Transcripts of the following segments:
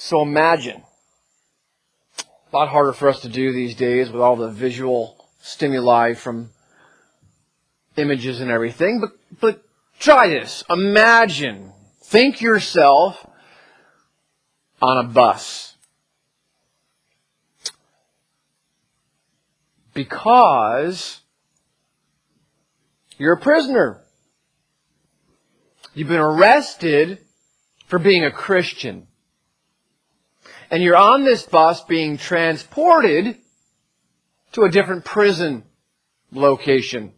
So imagine, a lot harder for us to do these days with all the visual stimuli from images and everything, but try this. Imagine, think yourself on a bus. Because you're a prisoner. You've been arrested for being a Christian. And you're on this bus being transported to a different prison location.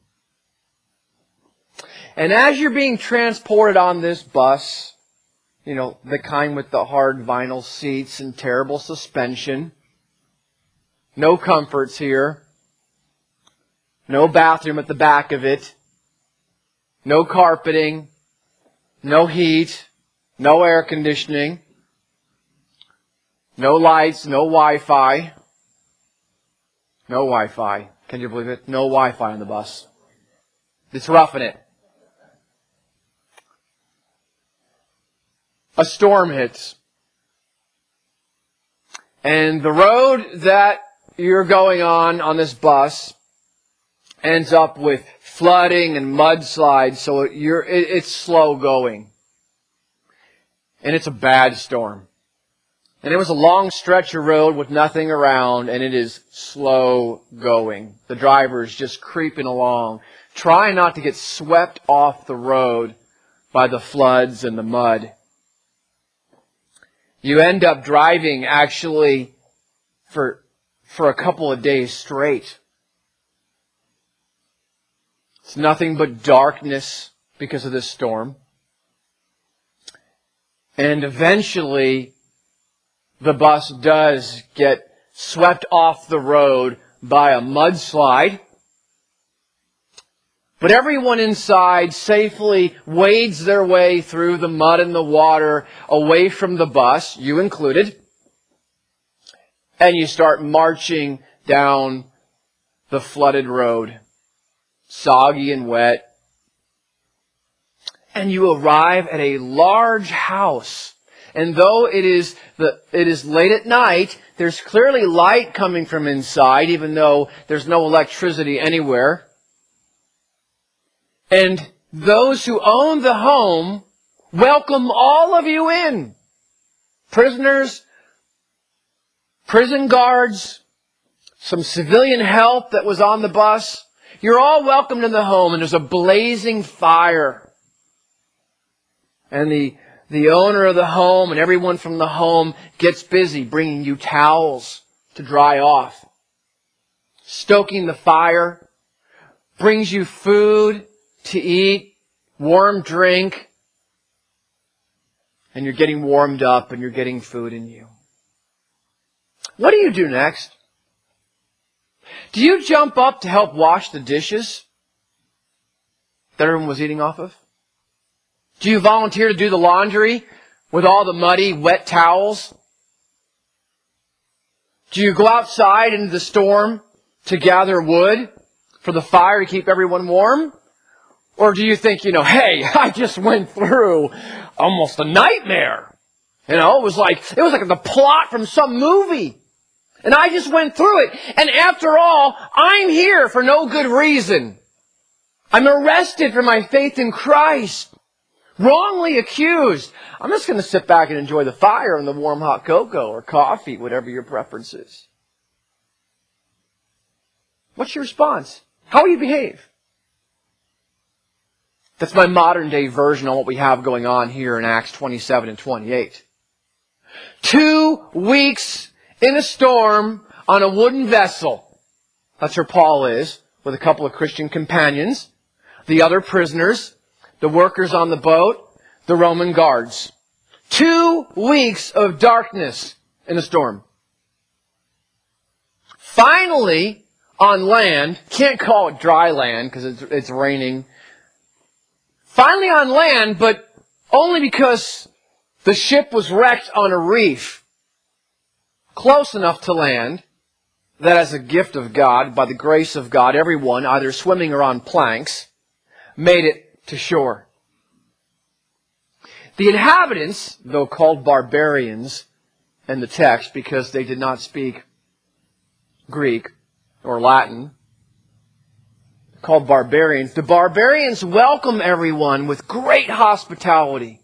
And as you're being transported on this bus, you know, the kind with the hard vinyl seats and terrible suspension, no comforts here, no bathroom at the back of it, no carpeting, no heat, no air conditioning, no lights, no Wi-Fi. No Wi-Fi. Can you believe it? No Wi-Fi on the bus. It's roughing it. A storm hits. And the road that you're going on this bus ends up with flooding and mudslides, so it's slow going. And it's a bad storm. And it was a long stretch of road with nothing around, and it is slow going. The driver is just creeping along, trying not to get swept off the road by the floods and the mud. You end up driving actually for a couple of days straight. It's nothing but darkness because of this storm. And eventually, the bus does get swept off the road by a mudslide. But everyone inside safely wades their way through the mud and the water away from the bus, you included. And you start marching down the flooded road, soggy and wet. And you arrive at a large house. And though it is late at night, there's clearly light coming from inside, even though there's no electricity anywhere. And those who own the home welcome all of you in. Prisoners, prison guards, some civilian help that was on the bus. You're all welcomed in the home, and there's a blazing fire. And the owner of the home and everyone from the home gets busy bringing you towels to dry off, stoking the fire, brings you food to eat, warm drink, and you're getting warmed up and you're getting food in you. What do you do next? Do you jump up to help wash the dishes that everyone was eating off of? Do you volunteer to do the laundry with all the muddy, wet towels? Do you go outside into the storm to gather wood for the fire to keep everyone warm? Or do you think, hey, I just went through almost a nightmare. It was like the plot from some movie. And I just went through it. And after all, I'm here for no good reason. I'm arrested for my faith in Christ. Wrongly accused. I'm just going to sit back and enjoy the fire and the warm hot cocoa or coffee, whatever your preference is. What's your response? How will you behave? That's my modern day version on what we have going on here in Acts 27 and 28. 2 weeks in a storm on a wooden vessel. That's where Paul is, with a couple of Christian companions, the other prisoners, the workers on the boat, the Roman guards. 2 weeks of darkness in a storm. Finally, on land, can't call it dry land because it's raining. Finally on land, but only because the ship was wrecked on a reef close enough to land that as a gift of God, by the grace of God, everyone, either swimming or on planks, made it to shore. The inhabitants, though called barbarians, in the text because they did not speak Greek or Latin, called barbarians. The barbarians welcome everyone with great hospitality.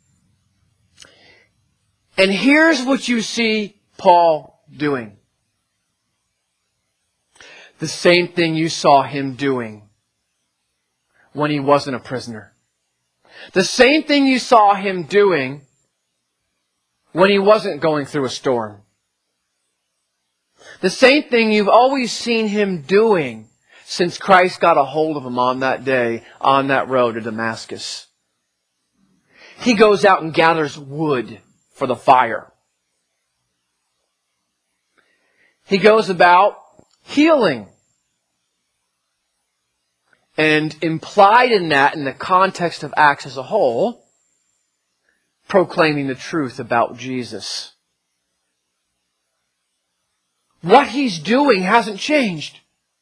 And here's what you see Paul doing. The same thing you saw him doing when he wasn't a prisoner. The same thing you saw him doing when he wasn't going through a storm. The same thing you've always seen him doing since Christ got a hold of him on that day on that road to Damascus. He goes out and gathers wood for the fire. He goes about healing. And implied in that, in the context of Acts as a whole, proclaiming the truth about Jesus. What he's doing hasn't changed.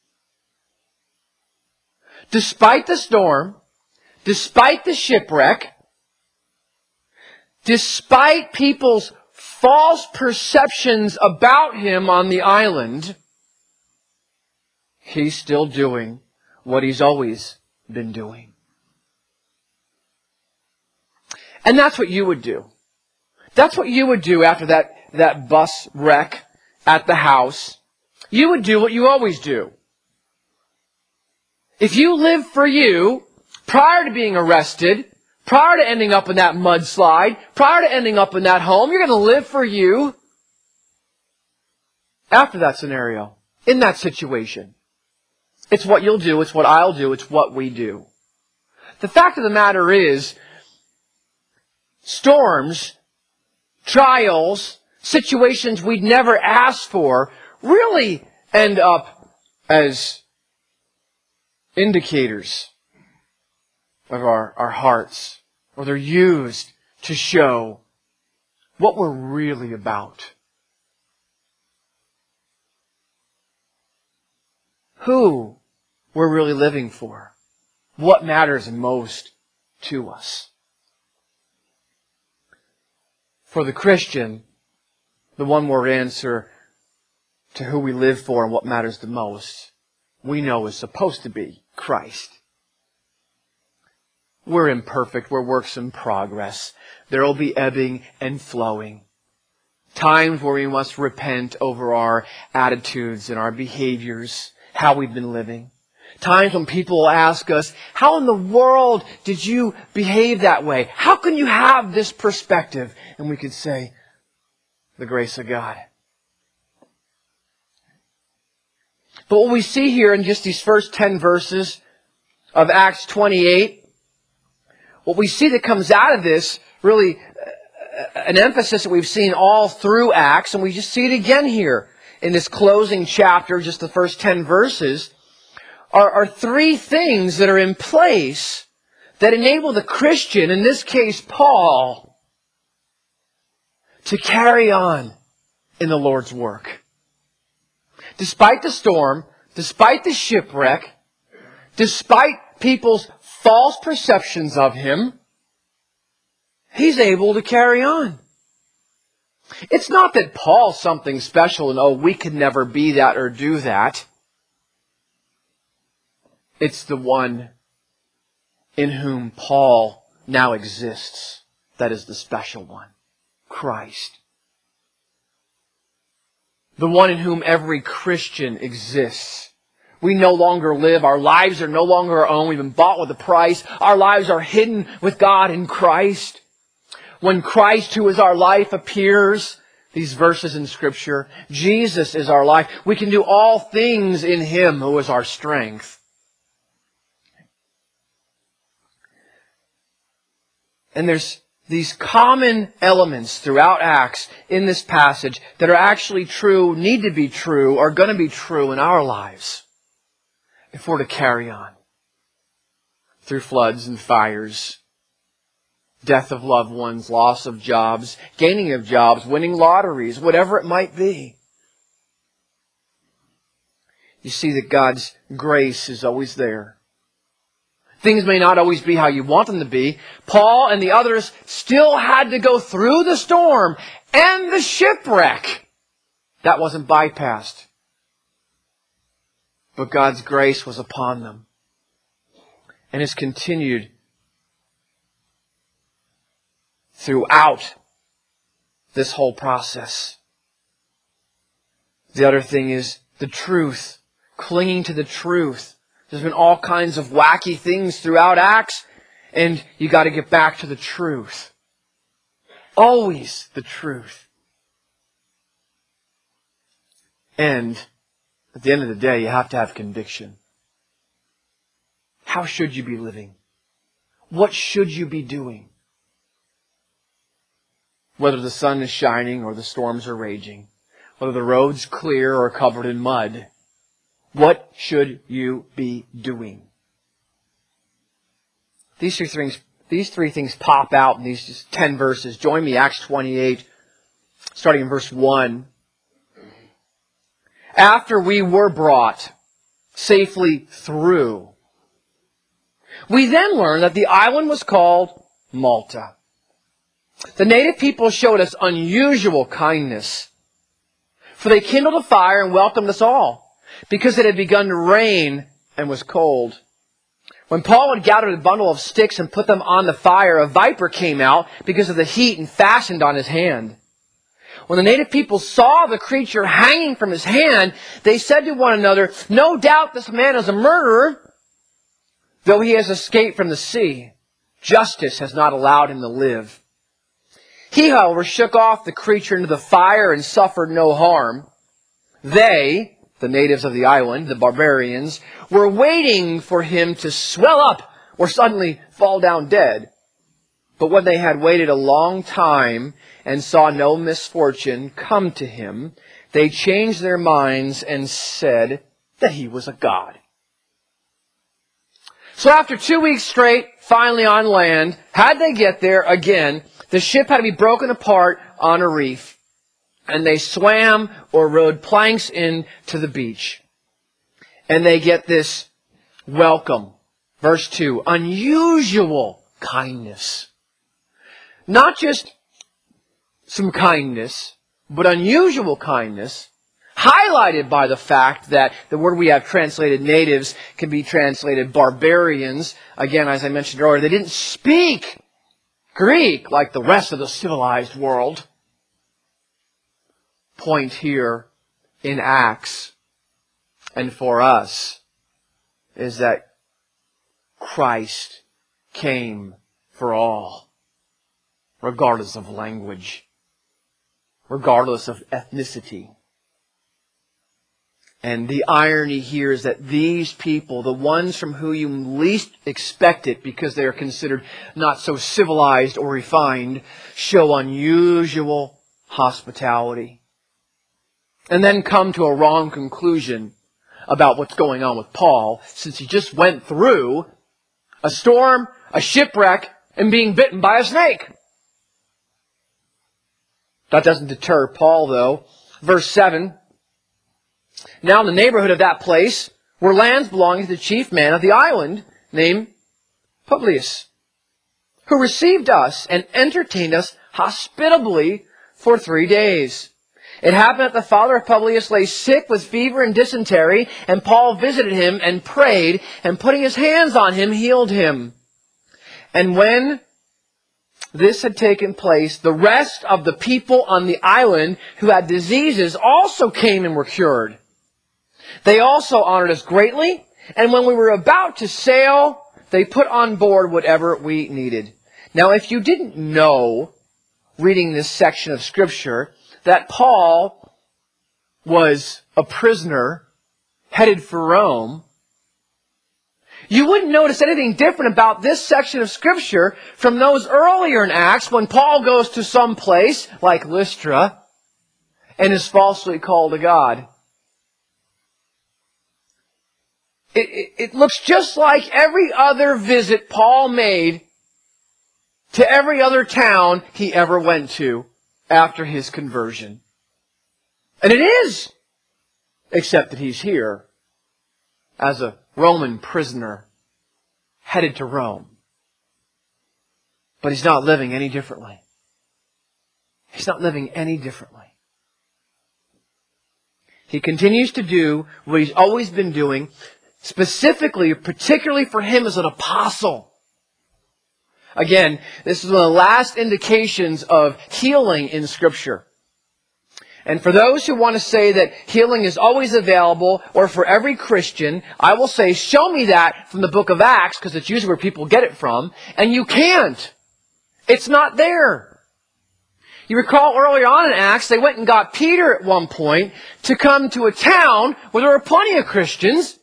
Despite the storm, despite the shipwreck, despite people's false perceptions about him on the island, he's still doing what he's always been doing. And that's what you would do. That's what you would do after that bus wreck at the house. You would do what you always do. If you lived for you, prior to being arrested, prior to ending up in that mudslide, prior to ending up in that home, you're going to live for you after that scenario, in that situation. It's what you'll do, it's what I'll do, it's what we do. The fact of the matter is, storms, trials, situations we'd never asked for really end up as indicators of our hearts, or they're used to show what we're really about. Who we're really living for. What matters most to us. For the Christian, the one-word answer to who we live for and what matters the most, we know is supposed to be Christ. We're imperfect. We're works in progress. There will be ebbing and flowing. Times where we must repent over our attitudes and our behaviors, how we've been living. Times when people will ask us, how in the world did you behave that way? How can you have this perspective? And we could say, the grace of God. But what we see here in just these first 10 verses of Acts 28, what we see that comes out of this, really an emphasis that we've seen all through Acts, and we just see it again here in this closing chapter, just the first 10 verses, are three things that are in place that enable the Christian, in this case Paul, to carry on in the Lord's work. Despite the storm, despite the shipwreck, despite people's false perceptions of him, he's able to carry on. It's not that Paul's something special and, we could never be that or do that. It's the one in whom Paul now exists that is the special one. Christ. The one in whom every Christian exists. We no longer live. Our lives are no longer our own. We've been bought with a price. Our lives are hidden with God in Christ. When Christ, who is our life, appears, these verses in Scripture, Jesus is our life. We can do all things in Him who is our strength. And there's these common elements throughout Acts in this passage that are actually true, need to be true, are going to be true in our lives if we're to carry on through floods and fires, death of loved ones, loss of jobs, gaining of jobs, winning lotteries, whatever it might be. You see that God's grace is always there. Things may not always be how you want them to be. Paul and the others still had to go through the storm and the shipwreck. That wasn't bypassed. But God's grace was upon them and has continued throughout this whole process. The other thing is the truth, clinging to the truth. There's been all kinds of wacky things throughout Acts, and you got to get back to the truth. Always the truth. And at the end of the day, you have to have conviction. How should you be living? What should you be doing? Whether the sun is shining or the storms are raging, whether the road's clear or covered in mud, what should you be doing? These three things pop out in these just 10 verses. Join me, Acts 28, starting in verse 1. After we were brought safely through, we then learned that the island was called Malta. The native people showed us unusual kindness, for they kindled a fire and welcomed us all, because it had begun to rain and was cold. When Paul had gathered a bundle of sticks and put them on the fire, a viper came out because of the heat and fastened on his hand. When the native people saw the creature hanging from his hand, they said to one another, "No doubt this man is a murderer, though he has escaped from the sea. Justice has not allowed him to live." He, however, shook off the creature into the fire and suffered no harm. They, the natives of the island, the barbarians, were waiting for him to swell up or suddenly fall down dead. But when they had waited a long time and saw no misfortune come to him, they changed their minds and said that he was a god. So after 2 weeks straight, finally on land, how'd they get there again? The ship had to be broken apart on a reef, and they swam or rode planks in to the beach. And they get this welcome. Verse 2, unusual kindness. Not just some kindness, but unusual kindness, highlighted by the fact that the word we have translated natives can be translated barbarians. Again, as I mentioned earlier, they didn't speak Greek like the rest of the civilized world. Point here in Acts and for us is that Christ came for all, regardless of language, regardless of ethnicity. And the irony here is that these people, the ones from whom you least expect it because they are considered not so civilized or refined, show unusual hospitality. And then come to a wrong conclusion about what's going on with Paul, since he just went through a storm, a shipwreck, and being bitten by a snake. That doesn't deter Paul, though. Verse 7. Now in the neighborhood of that place were lands belonging to the chief man of the island, named Publius, who received us and entertained us hospitably for 3 days. It happened that the father of Publius lay sick with fever and dysentery, and Paul visited him and prayed, and putting his hands on him, healed him. And when this had taken place, the rest of the people on the island who had diseases also came and were cured. They also honored us greatly, and when we were about to sail, they put on board whatever we needed. Now, if you didn't know, reading this section of Scripture, that Paul was a prisoner headed for Rome, you wouldn't notice anything different about this section of Scripture from those earlier in Acts when Paul goes to some place like Lystra and is falsely called a god. It looks just like every other visit Paul made to every other town he ever went to after his conversion. And it is, except that he's here as a Roman prisoner headed to Rome. But he's not living any differently. He's not living any differently. He continues to do what he's always been doing, specifically, particularly for him as an apostle. Again, this is one of the last indications of healing in Scripture. And for those who want to say that healing is always available, or for every Christian, I will say, show me that from the book of Acts, because it's usually where people get it from, and you can't. It's not there. You recall earlier on in Acts, they went and got Peter at one point to come to a town where there were plenty of Christians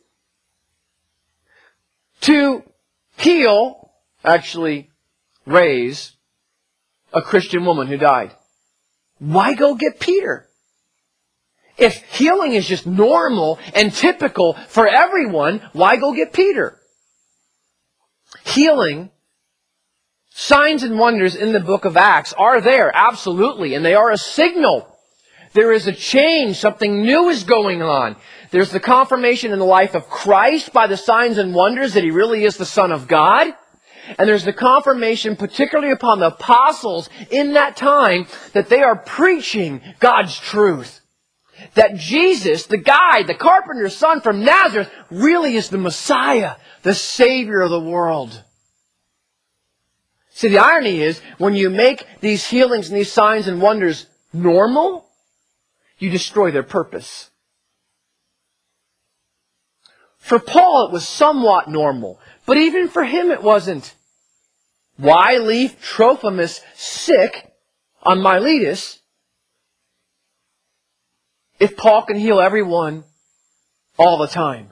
to heal, actually raise, a Christian woman who died. Why go get Peter? If healing is just normal and typical for everyone, why go get Peter? Healing, signs and wonders in the book of Acts are there, absolutely, and they are a signal. There is a change, something new is going on. There's the confirmation in the life of Christ by the signs and wonders that He really is the Son of God. And there's the confirmation, particularly upon the apostles in that time, that they are preaching God's truth. That Jesus, the guy, the carpenter's son from Nazareth, really is the Messiah, the Savior of the world. See, the irony is, when you make these healings and these signs and wonders normal, you destroy their purpose. For Paul, it was somewhat normal, but even for him it wasn't. Why leave Trophimus sick on Miletus if Paul can heal everyone all the time?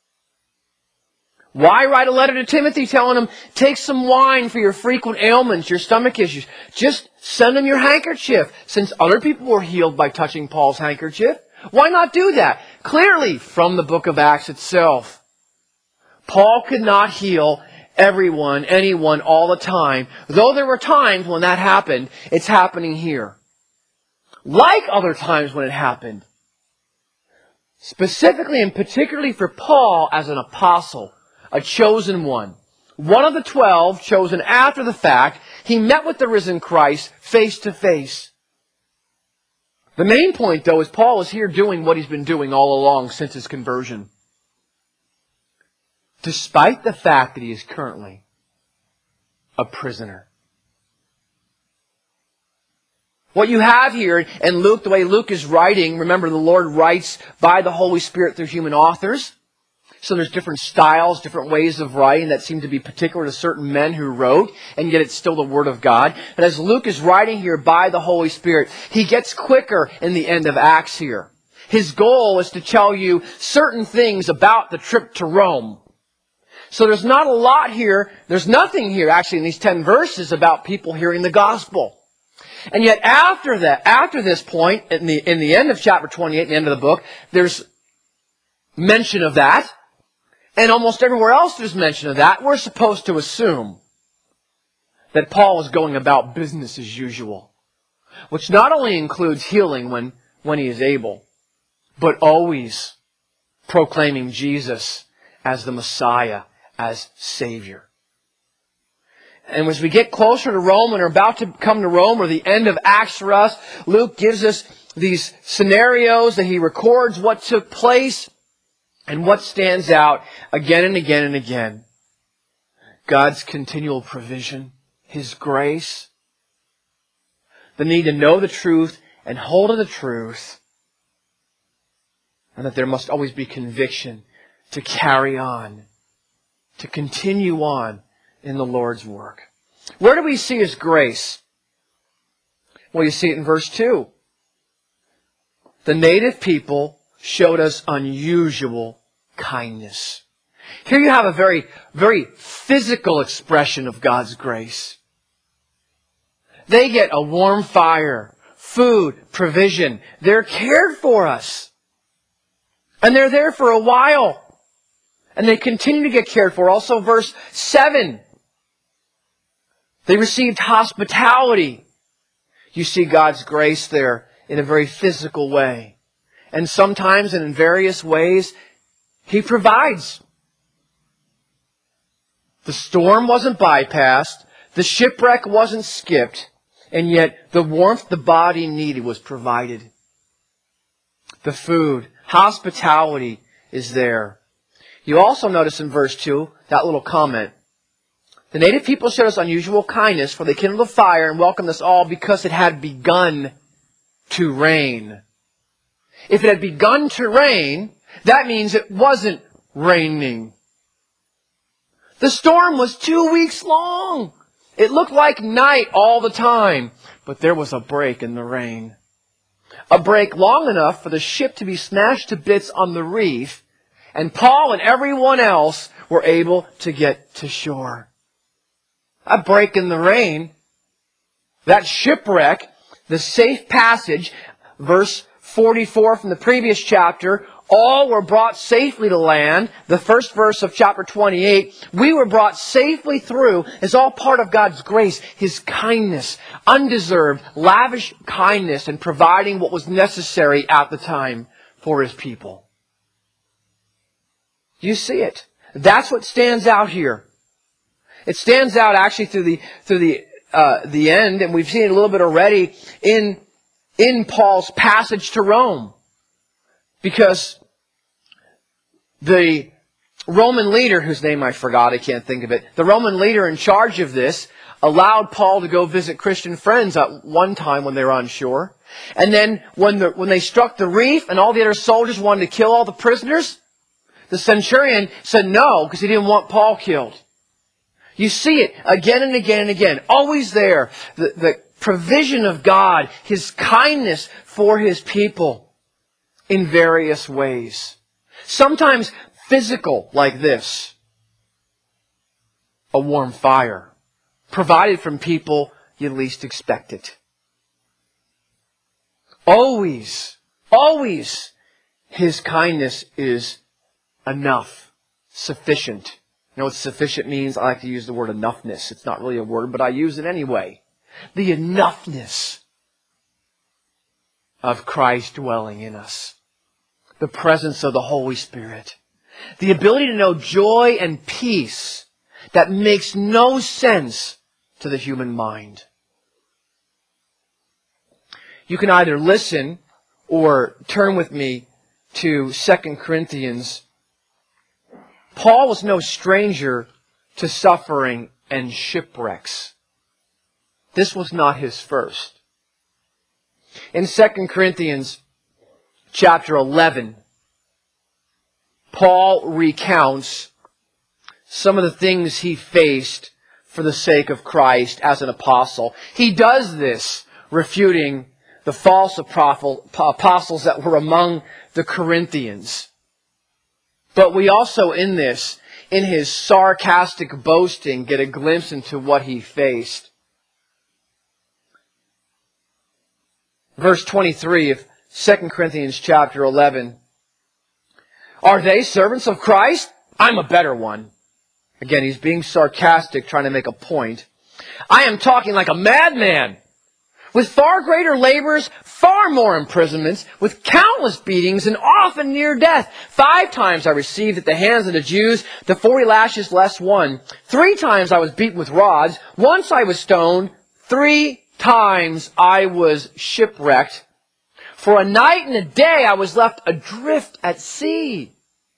Why write a letter to Timothy telling him, take some wine for your frequent ailments, your stomach issues? Just send him your handkerchief, since other people were healed by touching Paul's handkerchief. Why not do that? Clearly, from the book of Acts itself, Paul could not heal everyone, anyone, all the time. Though there were times when that happened, it's happening here. Like other times when it happened. Specifically and particularly for Paul as an apostle, a chosen one. One of the 12, chosen after the fact, he met with the risen Christ face to face. The main point, though, is Paul is here doing what he's been doing all along since his conversion. Despite the fact that he is currently a prisoner. What you have here, and Luke, the way Luke is writing, remember the Lord writes by the Holy Spirit through human authors. So there's different styles, different ways of writing that seem to be particular to certain men who wrote, and yet it's still the Word of God. But as Luke is writing here by the Holy Spirit, he gets quicker in the end of Acts here. His goal is to tell you certain things about the trip to Rome. So there's not a lot here, there's nothing here actually in these 10 verses about people hearing the gospel. And yet after that, after this point, in the end of chapter 28, the end of the book, there's mention of that. And almost everywhere else there's mention of that. We're supposed to assume that Paul is going about business as usual. Which not only includes healing when he is able, but always proclaiming Jesus as the Messiah, as Savior. And as we get closer to Rome and are about to come to Rome, or the end of Acts for us, Luke gives us these scenarios that he records what took place and what stands out again and again and again. God's continual provision, His grace, the need to know the truth and hold of the truth, and that there must always be conviction to carry on, to continue on in the Lord's work. Where do we see His grace? Well, you see it in verse 2. The native people showed us unusual kindness. Here you have a very, very physical expression of God's grace. They get a warm fire, food, provision. They're cared for us. And they're there for a while. And they continue to get cared for. Also verse 7. They received hospitality. You see God's grace there in a very physical way. And sometimes and in various ways, He provides. The storm wasn't bypassed. The shipwreck wasn't skipped. And yet the warmth the body needed was provided. The food, hospitality is there. You also notice in verse 2, that little comment. The native people showed us unusual kindness, for they kindled a fire and welcomed us all because it had begun to rain. If it had begun to rain, that means it wasn't raining. The storm was 2 weeks long. It looked like night all the time, but there was a break in the rain. A break long enough for the ship to be smashed to bits on the reef, and Paul and everyone else were able to get to shore. A break in the rain, that shipwreck, the safe passage, verse 44 from the previous chapter, all were brought safely to land. The first verse of chapter 28, we were brought safely through, is all part of God's grace, His kindness, undeserved, lavish kindness in providing what was necessary at the time for His people. You see it. That's what stands out here. It stands out actually through the end, and we've seen it a little bit already in Paul's passage to Rome. Because the Roman leader, whose name I forgot, I can't think of it, the Roman leader in charge of this allowed Paul to go visit Christian friends at one time when they were on shore. And then when they struck the reef and all the other soldiers wanted to kill all the prisoners, the centurion said no, because he didn't want Paul killed. You see it again and again and again. Always there. The provision of God, His kindness for His people in various ways. Sometimes physical, like this. A warm fire. Provided from people you least expect it. Always, always, His kindness is enough. Sufficient. You know what sufficient means? I like to use the word enoughness. It's not really a word, but I use it anyway. The enoughness of Christ dwelling in us. The presence of the Holy Spirit. The ability to know joy and peace that makes no sense to the human mind. You can either listen or turn with me to 2 Corinthians. Paul was no stranger to suffering and shipwrecks. This was not his first. In 2 Corinthians chapter 11, Paul recounts some of the things he faced for the sake of Christ as an apostle. He does this refuting the false apostles that were among the Corinthians. But we also in his sarcastic boasting, get a glimpse into what he faced. Verse 23 of 2 Corinthians chapter 11. Are they servants of Christ? I'm a better one. Again, he's being sarcastic, trying to make a point. I am talking like a madman, with far greater labors, far more imprisonments, with countless beatings, and often near death. 5 times I received at the hands of the Jews the 40 lashes less one. 3 times I was beaten with rods. Once I was stoned. 3 times I was shipwrecked. For a night and a day I was left adrift at sea.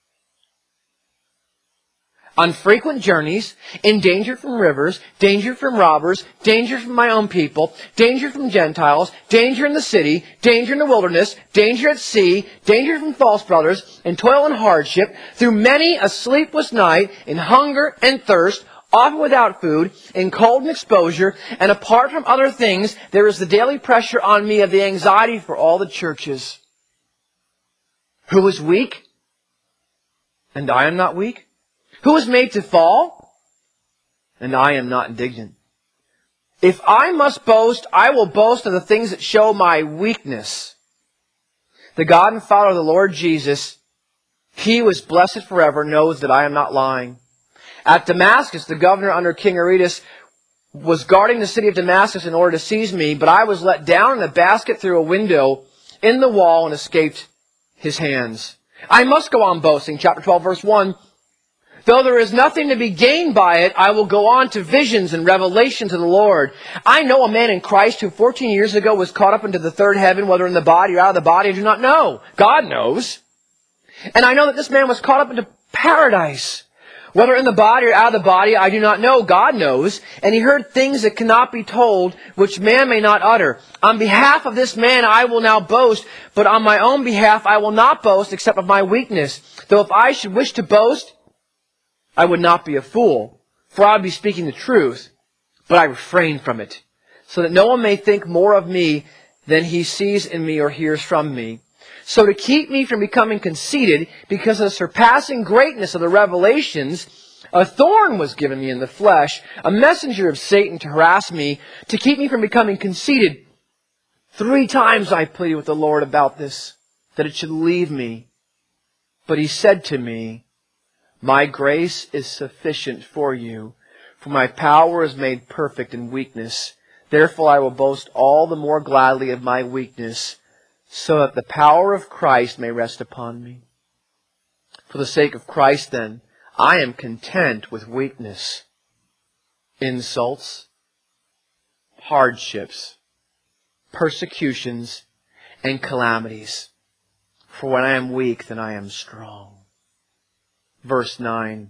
On frequent journeys, in danger from rivers, danger from robbers, danger from my own people, danger from Gentiles, danger in the city, danger in the wilderness, danger at sea, danger from false brothers, in toil and hardship, through many a sleepless night, in hunger and thirst, often without food, in cold and exposure, and apart from other things, there is the daily pressure on me of the anxiety for all the churches. Who is weak? And I am not weak. Who is made to fall? And I am not indignant. If I must boast, I will boast of the things that show my weakness. The God and Father of the Lord Jesus, He who is blessed forever, knows that I am not lying. At Damascus, the governor under King Aretas was guarding the city of Damascus in order to seize me, but I was let down in a basket through a window in the wall and escaped his hands. I must go on boasting. Chapter 12, verse 1. Though there is nothing to be gained by it, I will go on to visions and revelations of the Lord. I know a man in Christ who 14 years ago was caught up into the third heaven, whether in the body or out of the body, I do not know. God knows. And I know that this man was caught up into paradise. Whether in the body or out of the body, I do not know. God knows. And he heard things that cannot be told, which man may not utter. On behalf of this man I will now boast, but on my own behalf I will not boast except of my weakness. Though if I should wish to boast, I would not be a fool, for I would be speaking the truth, but I refrain from it, so that no one may think more of me than he sees in me or hears from me. So to keep me from becoming conceited, because of the surpassing greatness of the revelations, a thorn was given me in the flesh, a messenger of Satan to harass me, to keep me from becoming conceited. 3 times I pleaded with the Lord about this, that it should leave me. But he said to me, my grace is sufficient for you, for my power is made perfect in weakness. Therefore I will boast all the more gladly of my weakness, so that the power of Christ may rest upon me. For the sake of Christ, then, I am content with weakness, insults, hardships, persecutions, and calamities. For when I am weak, then I am strong. Verse 9.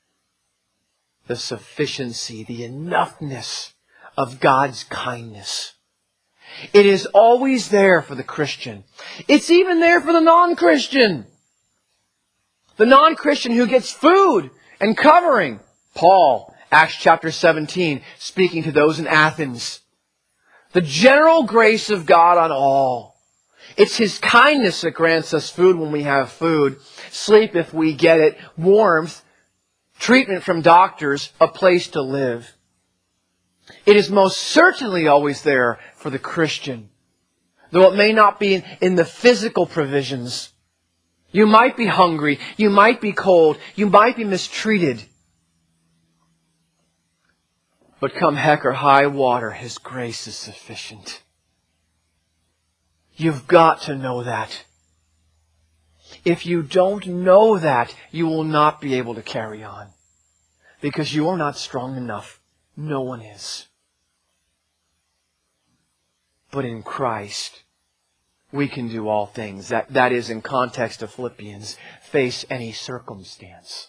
The sufficiency, the enoughness of God's kindness. It is always there for the Christian. It's even there for the non-Christian. The non-Christian who gets food and covering. Paul, Acts chapter 17, speaking to those in Athens. The general grace of God on all. It's His kindness that grants us food when we have food, sleep if we get it, warmth, treatment from doctors, a place to live. It is most certainly always there for the Christian, though it may not be in the physical provisions. You might be hungry, you might be cold, you might be mistreated. But come heck or high water, His grace is sufficient. You've got to know that. If you don't know that, you will not be able to carry on. Because you are not strong enough. No one is. But in Christ, we can do all things. That is, in context of Philippians, face any circumstance.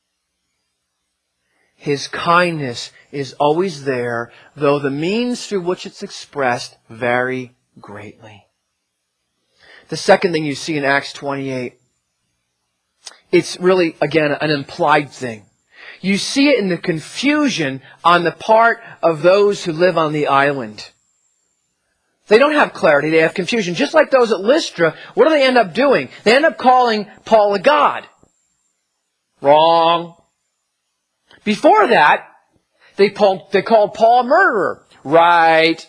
His kindness is always there, though the means through which it's expressed vary greatly. The second thing you see in Acts 28, it's really, again, an implied thing. You see it in the confusion on the part of those who live on the island. They don't have clarity, they have confusion. Just like those at Lystra, what do they end up doing? They end up calling Paul a god. Wrong. Before that, they called Paul a murderer. Right.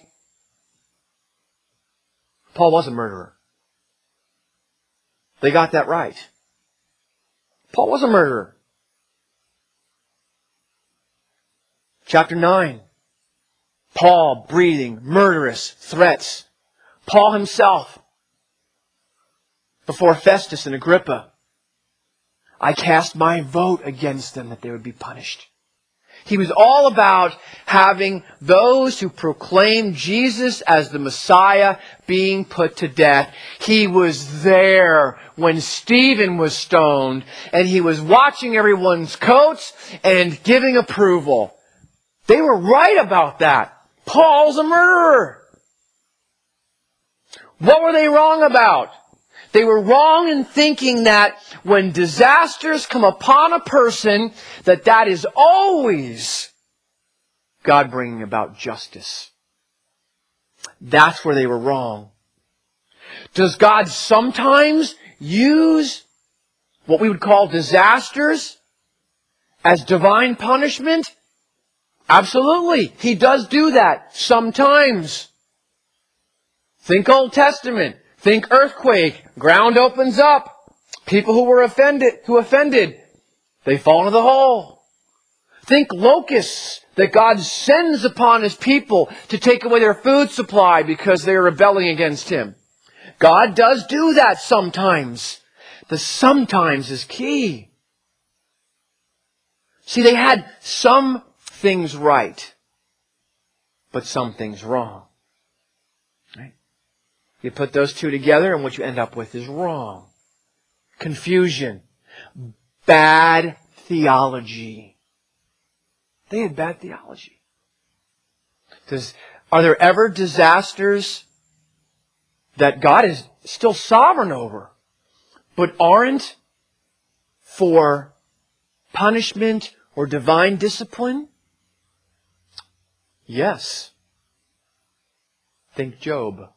Paul was a murderer. They got that right. Paul was a murderer. Chapter 9. Paul breathing murderous threats. Paul himself, before Festus and Agrippa, I cast my vote against them that they would be punished. He was all about having those who proclaim Jesus as the Messiah being put to death. He was there when Stephen was stoned, and he was watching everyone's coats and giving approval. They were right about that. Paul's a murderer. What were they wrong about? They were wrong in thinking that when disasters come upon a person, that is always God bringing about justice. That's where they were wrong. Does God sometimes use what we would call disasters as divine punishment? Absolutely. He does do that sometimes. Think Old Testament. Think earthquake. Ground opens up. People who were offended, they fall into the hole. Think locusts that God sends upon His people to take away their food supply because they are rebelling against Him. God does do that sometimes. The sometimes is key. See, they had some things right, but some things wrong. Right? You put those two together and what you end up with is wrong. Confusion. Bad theology. They had bad theology. Are there ever disasters that God is still sovereign over, but aren't for punishment or divine discipline? Yes. Think Job.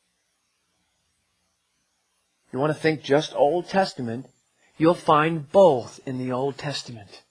You want to think just Old Testament, you'll find both in the Old Testament.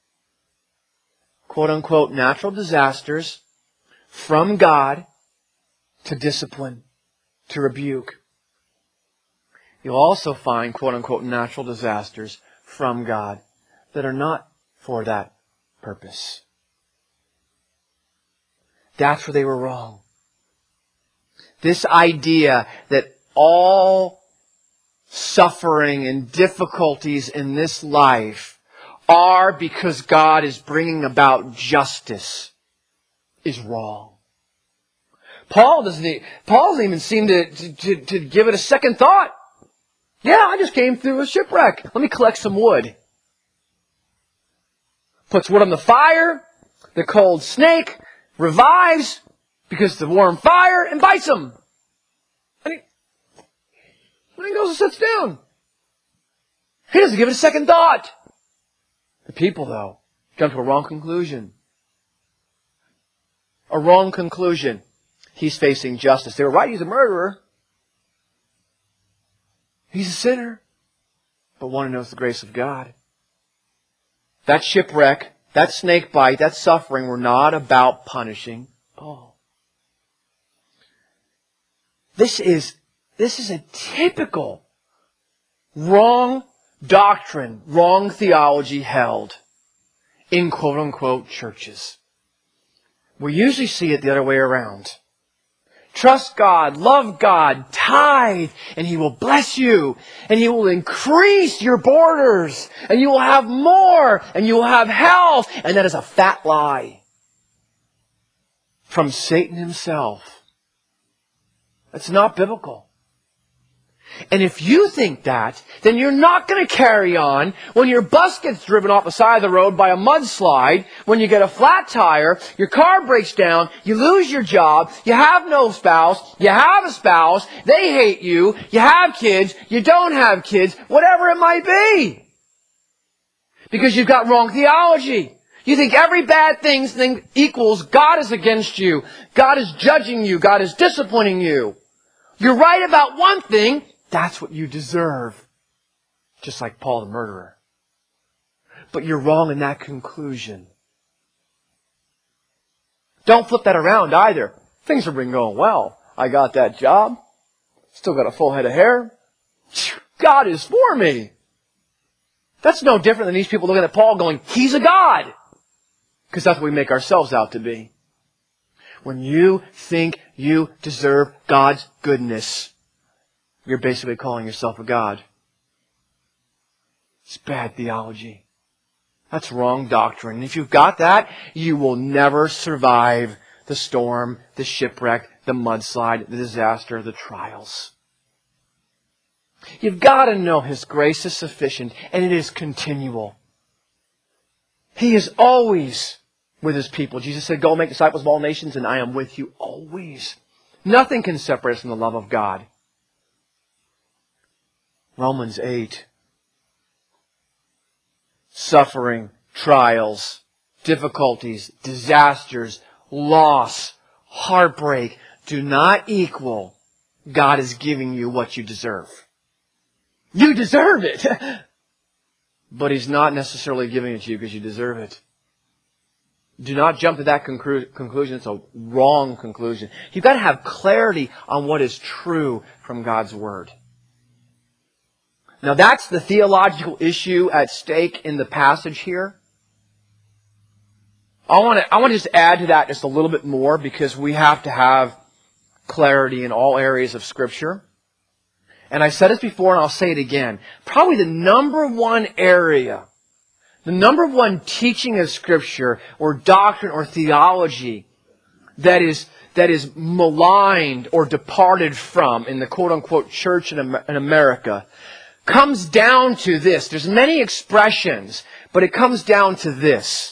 Quote unquote natural disasters from God to discipline, to rebuke. You'll also find quote unquote natural disasters from God that are not for that purpose. That's where they were wrong. This idea that all suffering and difficulties in this life are because God is bringing about justice is wrong. Paul doesn't even seem to give it a second thought. Yeah, I just came through a shipwreck. Let me collect some wood. Puts wood on the fire. The cold snake revives because of the warm fire and bites him. And he goes and sits down. He doesn't give it a second thought. The people, though, jump to a wrong conclusion. A wrong conclusion. He's facing justice. They were right, he's a murderer. He's a sinner. But one who knows the grace of God. That shipwreck, that snake bite, that suffering were not about punishing Paul. This is a typical wrong doctrine, wrong theology held in quote-unquote churches. We usually see it the other way around. Trust God, love God, tithe, and He will bless you, and He will increase your borders, and you will have more, and you will have health, and that is a fat lie from Satan himself. That's not biblical. And if you think that, then you're not going to carry on when your bus gets driven off the side of the road by a mudslide, when you get a flat tire, your car breaks down, you lose your job, you have no spouse, you have a spouse, they hate you, you have kids, you don't have kids, whatever it might be. Because you've got wrong theology. You think every bad thing equals God is against you, God is judging you, God is disciplining you. You're right about one thing, that's what you deserve. Just like Paul the murderer. But you're wrong in that conclusion. Don't flip that around either. Things have been going well. I got that job. Still got a full head of hair. God is for me. That's no different than these people looking at Paul going, he's a God. Because that's what we make ourselves out to be. When you think you deserve God's goodness, you're basically calling yourself a God. It's bad theology. That's wrong doctrine. And if you've got that, you will never survive the storm, the shipwreck, the mudslide, the disaster, the trials. You've got to know His grace is sufficient, and it is continual. He is always with His people. Jesus said, go make disciples of all nations, and I am with you always. Nothing can separate us from the love of God. Romans 8. Suffering, trials, difficulties, disasters, loss, heartbreak do not equal God is giving you what you deserve. You deserve it! But He's not necessarily giving it to you because you deserve it. Do not jump to that conclusion. It's a wrong conclusion. You've got to have clarity on what is true from God's Word. Now that's the theological issue at stake in the passage here. I want to just add to that just a little bit more because we have to have clarity in all areas of Scripture. And I said this before and I'll say it again. Probably the number one area The number one teaching of Scripture or doctrine or theology that is maligned or departed from in the quote-unquote church in America comes down to this. There's many expressions, but it comes down to this.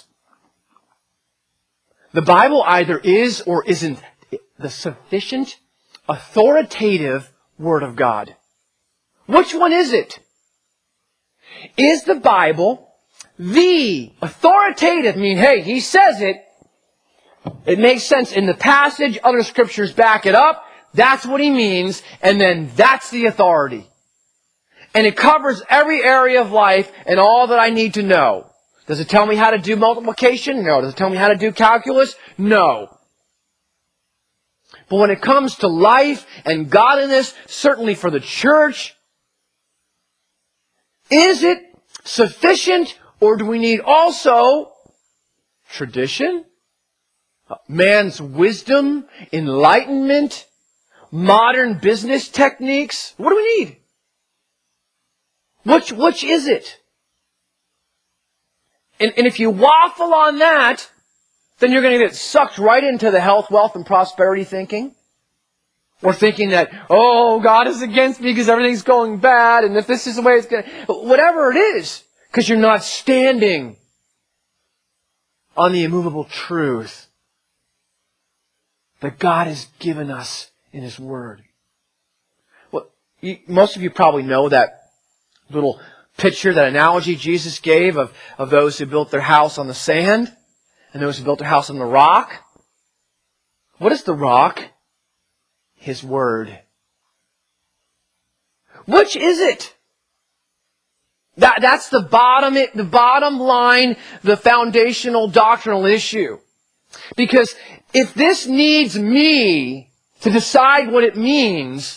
The Bible either is or isn't the sufficient, authoritative Word of God. Which one is it? Is the Bible the authoritative? I mean, hey, he says it. It makes sense in the passage. Other scriptures back it up. That's what he means. And then that's the authority. And it covers every area of life and all that I need to know. Does it tell me how to do multiplication? No. Does it tell me how to do calculus? No. But when it comes to life and godliness, certainly for the church, is it sufficient, or do we need also tradition, man's wisdom, enlightenment, modern business techniques? What do we need? Which is it? And if you waffle on that, then you're going to get sucked right into the health, wealth, and prosperity thinking. Or thinking that, oh, God is against me because everything's going bad, and if this is the way it's going to... Whatever it is, because you're not standing on the immovable truth that God has given us in His Word. Well, most of you probably know that little picture, that analogy Jesus gave of those who built their house on the sand and those who built their house on the rock. What is the rock? His Word. Which is it? That's the bottom line, the foundational doctrinal issue. Because if this needs me to decide what it means,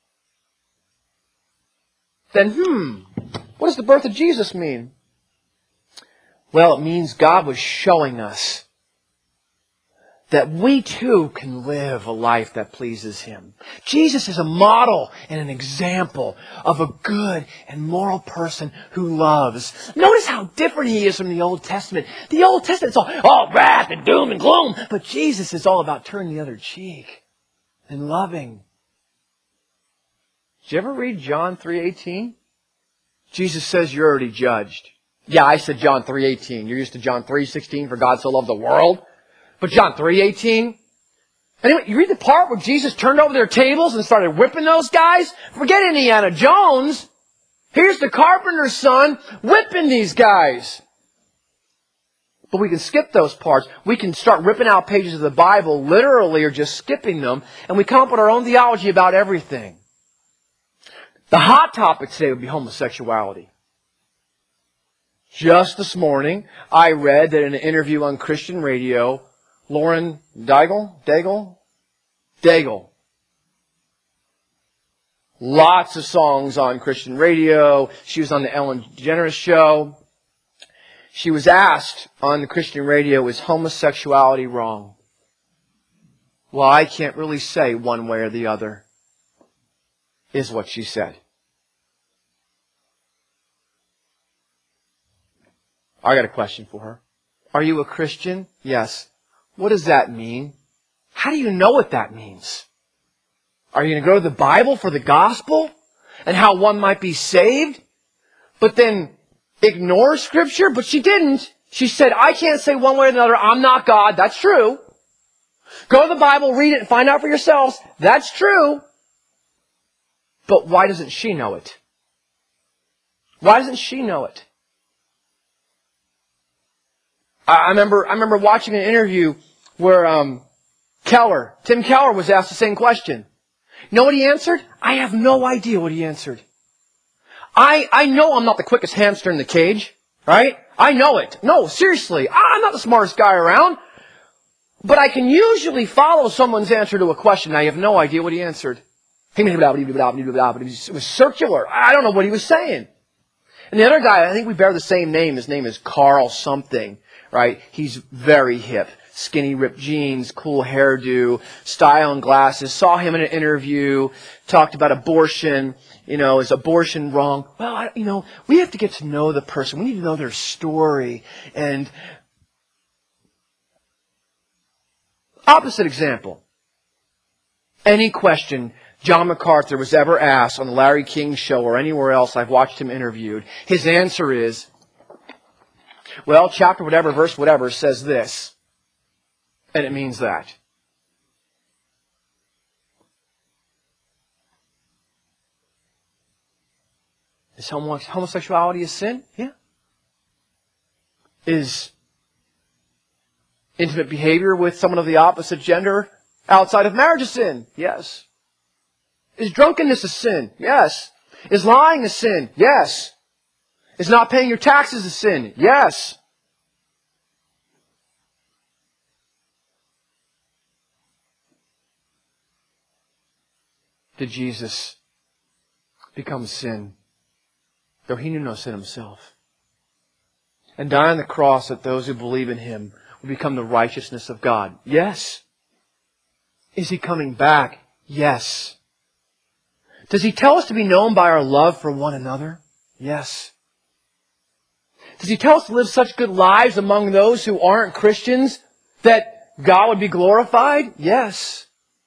then what does the birth of Jesus mean? Well, it means God was showing us that we too can live a life that pleases Him. Jesus is a model and an example of a good and moral person who loves. Notice how different He is from the Old Testament. The Old Testament's all wrath and doom and gloom. But Jesus is all about turning the other cheek and loving. Did you ever read John 3:18? Jesus says you're already judged. Yeah, I said John 3:18. You're used to John 3:16, for God so loved the world. But John 3:18? Anyway, you read the part where Jesus turned over their tables and started whipping those guys? Forget Indiana Jones. Here's the carpenter's son whipping these guys. But we can skip those parts. We can start ripping out pages of the Bible literally or just skipping them, and we come up with our own theology about everything. The hot topic today would be homosexuality. Just this morning, I read that in an interview on Christian radio, Lauren Daigle. Lots of songs on Christian radio. She was on the Ellen DeGeneres show. She was asked on the Christian radio, is homosexuality wrong? Well, I can't really say one way or the other, is what she said. I got a question for her. Are you a Christian? Yes. What does that mean? How do you know what that means? Are you going to go to the Bible for the gospel and how one might be saved, but then ignore Scripture? But she didn't. She said, I can't say one way or another, I'm not God. That's true. Go to the Bible, read it, and find out for yourselves. That's true. But why doesn't she know it? Why doesn't she know it? I remember watching an interview where Tim Keller was asked the same question. You know what he answered? I have no idea what he answered. I know I'm not the quickest hamster in the cage, right? I know it. No, seriously, I'm not the smartest guy around. But I can usually follow someone's answer to a question. I have no idea what he answered. It was circular. I don't know what he was saying. And the other guy, I think we bear the same name. His name is Carl something. right? He's very hip. Skinny ripped jeans, cool hairdo, style and glasses. Saw him in an interview, talked about abortion. Is abortion wrong? Well, we have to get to know the person. We need to know their story. And opposite example. Any question John MacArthur was ever asked on the Larry King Show or anywhere else I've watched him interviewed, his answer is, well, chapter whatever, verse whatever says this. And it means that. Is homosexuality a sin? Yeah. Is intimate behavior with someone of the opposite gender outside of marriage a sin? Yes. Is drunkenness a sin? Yes. Is lying a sin? Yes. Is not paying your taxes a sin? Yes. Did Jesus become sin, though He knew no sin Himself, and die on the cross that those who believe in Him will become the righteousness of God? Yes. Is He coming back? Yes. Does He tell us to be known by our love for one another? Yes. Does He tell us to live such good lives among those who aren't Christians that God would be glorified? Yes.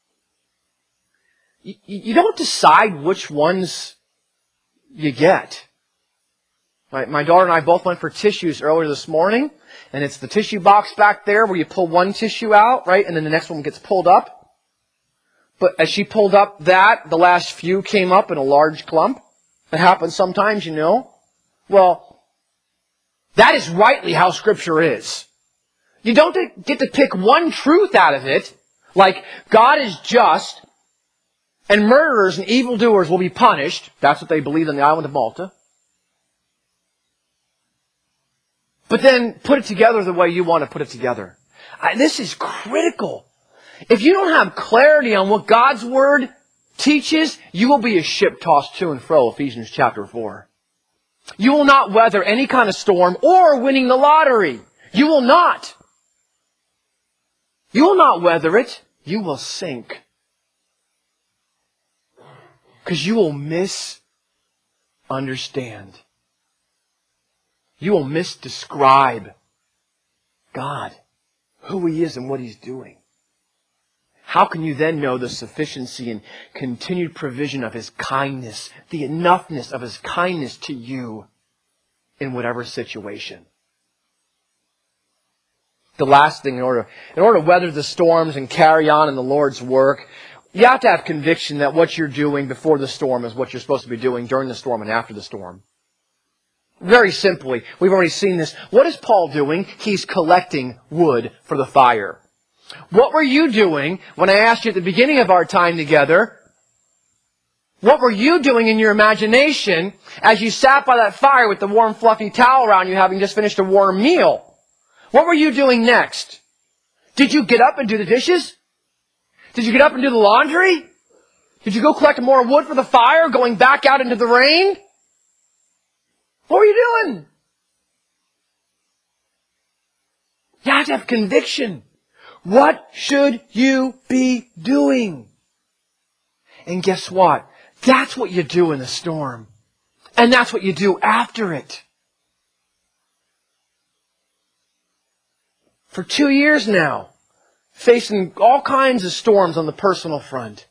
You don't decide which ones you get. My daughter and I both went for tissues earlier this morning, and it's the tissue box back there where you pull one tissue out, right, and then the next one gets pulled up. But as she pulled up that, the last few came up in a large clump. It happens sometimes, Well, that is rightly how Scripture is. You don't get to pick one truth out of it, like God is just, and murderers and evildoers will be punished. That's what they believed on the island of Malta. But then put it together the way you want to put it together. This is critical. If you don't have clarity on what God's Word teaches, you will be a ship tossed to and fro, Ephesians chapter 4. You will not weather any kind of storm or winning the lottery. You will not. You will not weather it. You will sink. Because you will misunderstand. You will misdescribe God, who He is and what He's doing. How can you then know the sufficiency and continued provision of His kindness, the enoughness of His kindness to you in whatever situation? The last thing, in order to weather the storms and carry on in the Lord's work, you have to have conviction that what you're doing before the storm is what you're supposed to be doing during the storm and after the storm. Very simply, we've already seen this. What is Paul doing? He's collecting wood for the fire. What were you doing when I asked you at the beginning of our time together? What were you doing in your imagination as you sat by that fire with the warm fluffy towel around you having just finished a warm meal? What were you doing next? Did you get up and do the dishes? Did you get up and do the laundry? Did you go collect more wood for the fire, going back out into the rain? What were you doing? You have to have conviction. What should you be doing? And guess what? That's what you do in the storm. And that's what you do after it. For 2 years now, facing all kinds of storms on the personal front.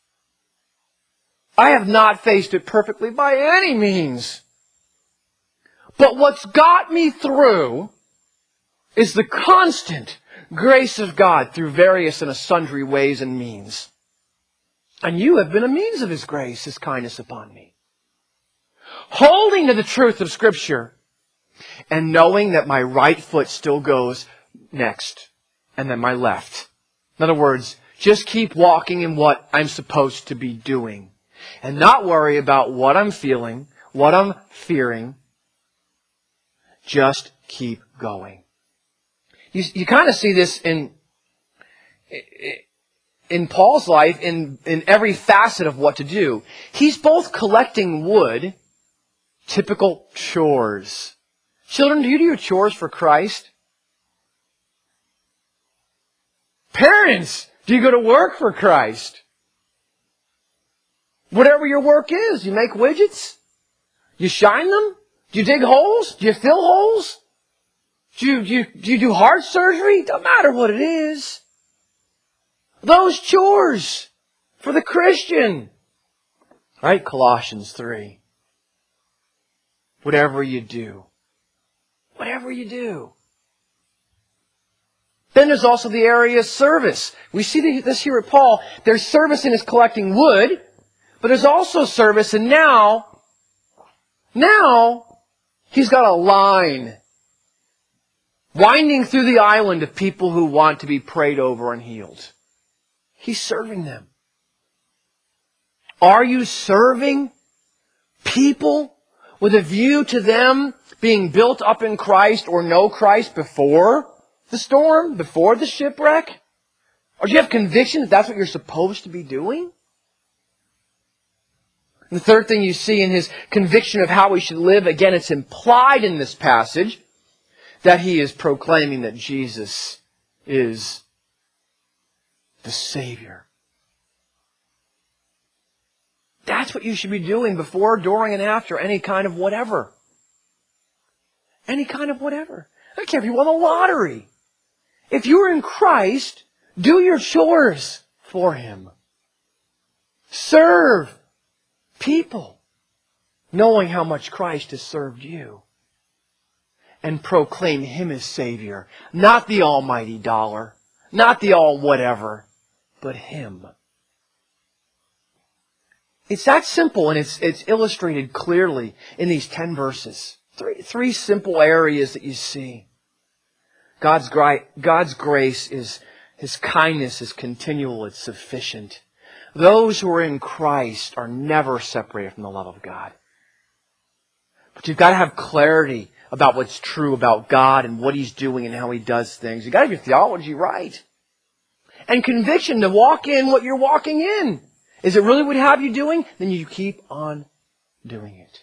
I have not faced it perfectly by any means. But what's got me through is the constant grace of God through various and sundry ways and means. And you have been a means of His grace, His kindness upon me. Holding to the truth of Scripture and knowing that my right foot still goes next and then my left. In other words, just keep walking in what I'm supposed to be doing and not worry about what I'm feeling, what I'm fearing. Just keep going. You kind of see this in Paul's life in every facet of what to do. He's both collecting wood, typical chores. Children, do you do your chores for Christ? Parents, do you go to work for Christ? Whatever your work is, you make widgets? You shine them? Do you dig holes? Do you fill holes? Do you do heart surgery? Don't matter what it is. Those chores for the Christian. Right? Colossians 3. Whatever you do. Whatever you do. Then there's also the area of service. We see this here at Paul. There's service in his collecting wood, but there's also service, and now he's got a line winding through the island of people who want to be prayed over and healed. He's serving them. Are you serving people with a view to them being built up in Christ or know Christ before the storm, before the shipwreck? Or do you have conviction that that's what you're supposed to be doing? And the third thing you see in his conviction of how we should live, again, it's implied in this passage that he is proclaiming that Jesus is the Savior. That's what you should be doing before, during, and after any kind of whatever. Any kind of whatever. I don't care if you won the lottery. If you're in Christ, do your chores for Him. Serve people, knowing how much Christ has served you. And proclaim Him as Savior. Not the almighty dollar. Not the all whatever. But Him. It's that simple, and it's illustrated clearly in these 10 verses. Three simple areas that you see. God's grace is, His kindness is continual, it's sufficient. Those who are in Christ are never separated from the love of God. But you've got to have clarity about what's true about God and what He's doing and how He does things. You've got to have your theology right. And conviction to walk in what you're walking in. Is it really what He have you doing? Then you keep on doing it.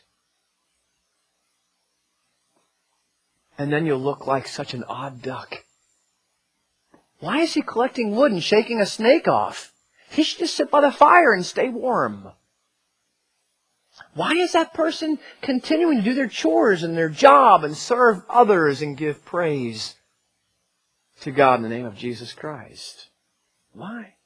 And then you'll look like such an odd duck. Why is he collecting wood and shaking a snake off? He should just sit by the fire and stay warm. Why is that person continuing to do their chores and their job and serve others and give praise to God in the name of Jesus Christ? Why?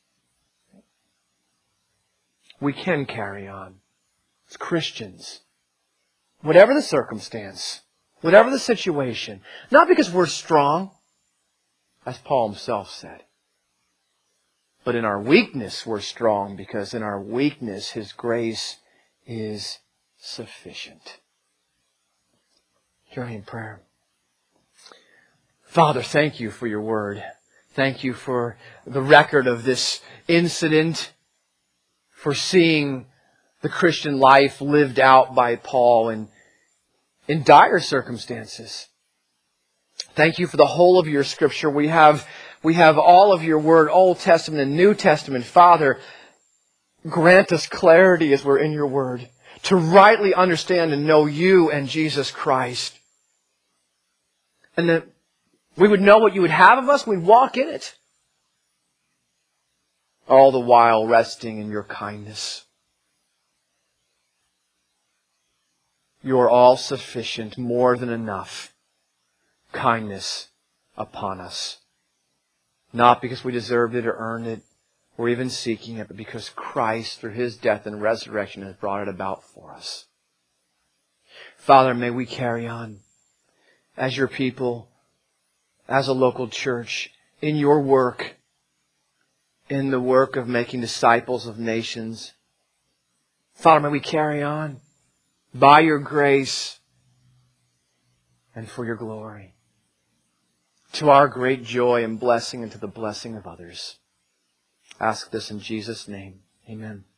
We can carry on as Christians, whatever the circumstance, whatever the situation, not because we're strong, as Paul himself said, but in our weakness we're strong, because in our weakness His grace is sufficient. Join in prayer. Father, thank You for Your word. Thank You for the record of this incident, for seeing the Christian life lived out by Paul in dire circumstances. Thank You for the whole of Your Scripture. We have all of Your Word, Old Testament and New Testament. Father, grant us clarity as we're in Your Word, to rightly understand and know You and Jesus Christ. And that we would know what You would have of us, we'd walk in it. All the while resting in Your kindness. Your all-sufficient, more than enough kindness upon us. Not because we deserved it or earned it or even seeking it, but because Christ, through His death and resurrection, has brought it about for us. Father, may we carry on as Your people, as a local church, in Your work, in the work of making disciples of nations. Father, may we carry on by Your grace and for Your glory, to our great joy and blessing and to the blessing of others. Ask this in Jesus' name. Amen.